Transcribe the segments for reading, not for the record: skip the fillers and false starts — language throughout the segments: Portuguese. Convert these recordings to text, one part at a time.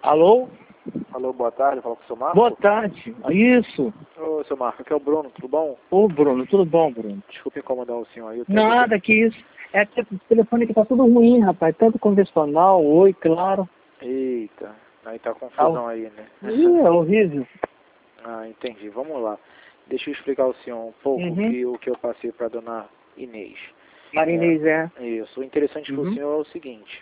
Alô? Alô, boa tarde, fala com o seu Marco. Boa tarde. Isso. Ô, seu Marco, aqui é o Bruno, tudo bom? Ô, Bruno, tudo bom, Bruno? Desculpe incomodar o senhor aí. Nada que isso. É que o telefone aqui tá tudo ruim, rapaz. Tanto convencional, oi, claro. Eita, aí tá confusão aí, né? Ih, é horrível. Ah, entendi. Vamos lá. Deixa eu explicar ao senhor um pouco o que eu passei para dona Inês. Marinês, Isso. O interessante para o senhor é o seguinte.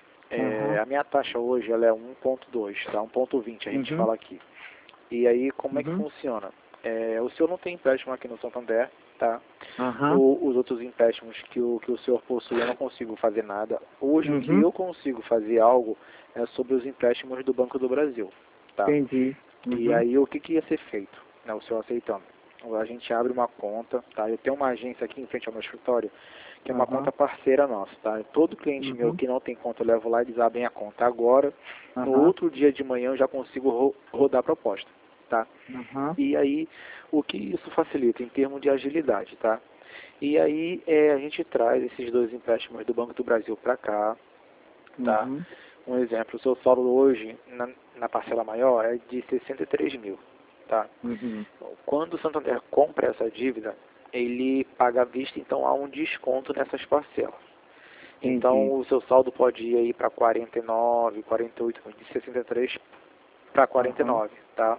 A minha taxa hoje ela é 1.2, tá? 1.20 a gente fala aqui. E aí, como é que funciona? O senhor não tem empréstimo aqui no Santander, tá? Os outros empréstimos que o senhor possui, eu não consigo fazer nada. Hoje, o que eu consigo fazer algo é sobre os empréstimos do Banco do Brasil, tá? Entendi. E aí, o que ia ser feito, né, o senhor aceitando? A gente abre uma conta, tá? Eu tenho uma agência aqui em frente ao meu escritório, que é uma conta parceira nossa, tá? Todo cliente meu que não tem conta, eu levo lá, eles abrem a conta agora. No outro dia de manhã eu já consigo rodar a proposta, tá? E aí, o que isso facilita em termos de agilidade, tá? E aí, a gente traz esses dois empréstimos do Banco do Brasil para cá, tá? Um exemplo, o seu saldo hoje, na parcela maior, é de 63 mil, tá? Quando o Santander compra essa dívida, ele paga à vista, então há um desconto nessas parcelas. Então, o seu saldo pode ir aí para 49, 48, de 63 para 49, tá?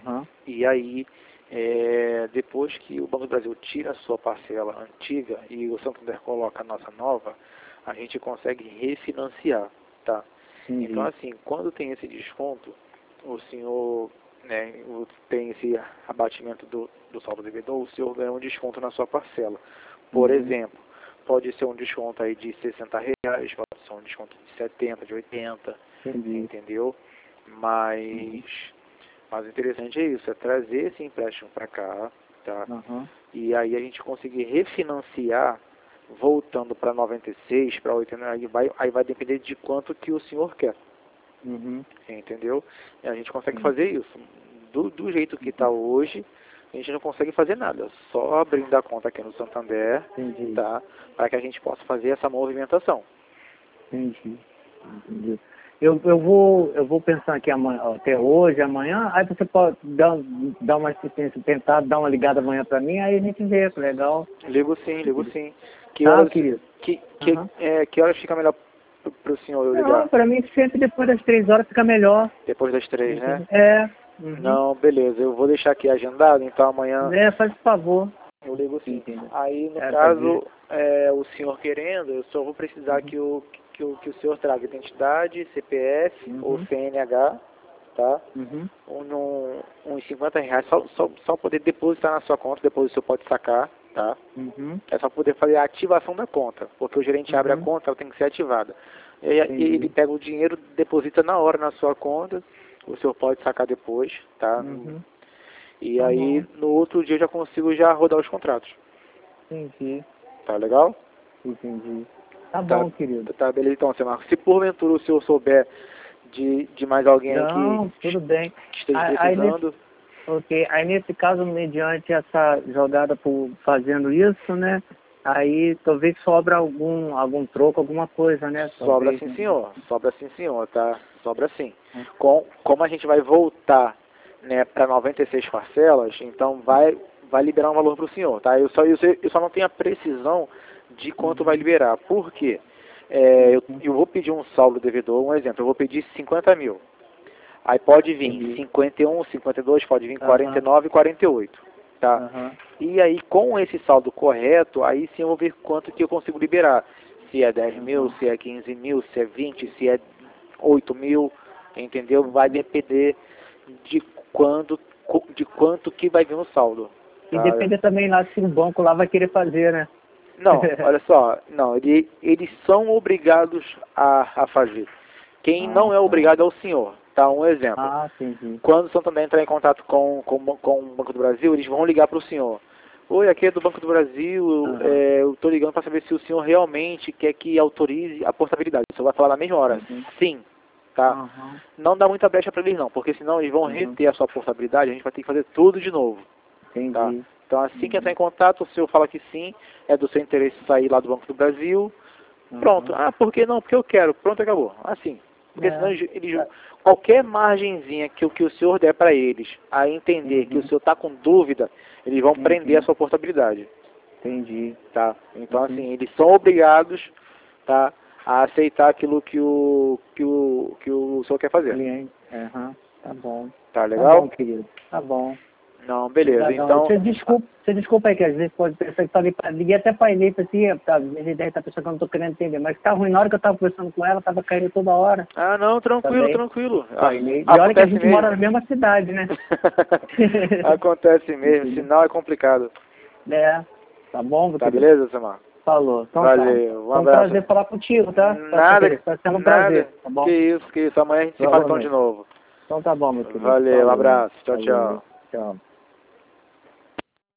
E aí, depois que o Banco do Brasil tira a sua parcela antiga e o Santander coloca a nossa nova, a gente consegue refinanciar, tá? Então, assim, quando tem esse desconto, o senhor, né, tem esse abatimento do saldo devedor, o senhor ganha um desconto na sua parcela. Por exemplo, pode ser um desconto aí de R$60, pode ser um desconto de 70, de 80, entendeu? Mas o interessante é isso, é trazer esse empréstimo para cá, tá? E aí a gente conseguir refinanciar, voltando para 96, para 80, aí vai depender de quanto que o senhor quer. Entendeu? E a gente consegue fazer isso. Do jeito que está hoje, a gente não consegue fazer nada. Só abrindo a conta aqui no Santander, tá? Para que a gente possa fazer essa movimentação. Entendi. Eu vou pensar aqui até hoje, amanhã, aí você pode dar uma assistência, tentar dar uma ligada amanhã para mim, aí a gente vê, legal. Ligo sim. Que Tá, horas, querido? que horas fica melhor para o senhor eu ligar? Não, para mim sempre depois das 3 horas fica melhor. Depois das 3, né? Não, beleza. Eu vou deixar aqui agendado, então amanhã... faz favor. Eu ligo sim. Aí, no caso, o senhor querendo, eu só vou precisar que o senhor traga identidade, CPF ou CNH, tá? Uns R$50, só poder depositar na sua conta, depois o senhor pode sacar, tá? É só poder fazer a ativação da conta, porque o gerente abre a conta, ela tem que ser ativada. E ele pega o dinheiro, deposita na hora na sua conta, o senhor pode sacar depois, tá? E aí, no outro dia eu já consigo rodar os contratos. Tá legal? Tá bom, querido. Tá, beleza. Então, seu Marcos, se porventura o senhor souber de mais alguém aí que tudo bem. esteja precisando... Aí nesse caso, mediante essa jogada fazendo isso, né? Aí talvez sobra algum troco, alguma coisa, né? Sobra sim, senhor, tá? Sobra sim. Como a gente vai voltar, né, para 96 parcelas, então vai liberar um valor para o senhor, tá? Eu só não tenho a precisão de quanto vai liberar. Por quê? Eu vou pedir um saldo devedor, um exemplo, eu vou pedir 50 mil. Aí pode vir 51, 52, pode vir 49, 48, tá? E aí, com esse saldo correto, aí sim eu vou ver quanto que eu consigo liberar. Se é 10 mil, se é 15 mil, se é 20, se é 8 mil, entendeu? Vai depender de quanto que vai vir no saldo. Tá? E depende também lá se o banco lá vai querer fazer, né? Não, olha só, eles são obrigados a fazer. Quem não é obrigado é o senhor. Tá, um exemplo. Quando o Santander entrar em contato com o Banco do Brasil, eles vão ligar para o senhor. Oi, aqui é do Banco do Brasil, eu estou ligando para saber se o senhor realmente quer que autorize a portabilidade. O senhor vai falar na mesma hora, sim, tá? Não dá muita brecha para eles não, porque senão eles vão reter a sua portabilidade, a gente vai ter que fazer tudo de novo. Tá? Então assim que entrar em contato, o senhor fala que sim, é do seu interesse sair lá do Banco do Brasil. Pronto. Ah, por que não? Porque eu quero. Pronto, acabou. Assim. Porque senão qualquer margenzinha que o senhor der para eles a entender que o senhor está com dúvida, eles vão prender a sua portabilidade. Entendi. Tá? Então, assim, eles são obrigados, tá, a aceitar aquilo que o senhor quer fazer. Cliente. Tá bom. Tá legal? Tá bom, querido. Tá bom. Não, beleza. Obrigadão. Então... Você desculpa aí, que às vezes pode pensar que liguei até pra ele, assim, tá, minha ideia tá pensando que eu não tô querendo entender, mas tá ruim, na hora que eu tava conversando com ela, tava caindo toda hora. Ah, não, tranquilo, Também. tranquilo. E olha que a gente mora na mesma cidade, né? Acontece mesmo, sinal é complicado. Tá bom, meu Tá, querido? beleza, Samar? Falou. Então, valeu, um Foi um abraço. prazer falar contigo, tá? Nada, Tá sendo um prazer, tá bom? Que isso. Amanhã a gente se fala então de novo. Então tá bom, meu querido. Valeu, um abraço. Tchau, Valeu. tchau. Tchau.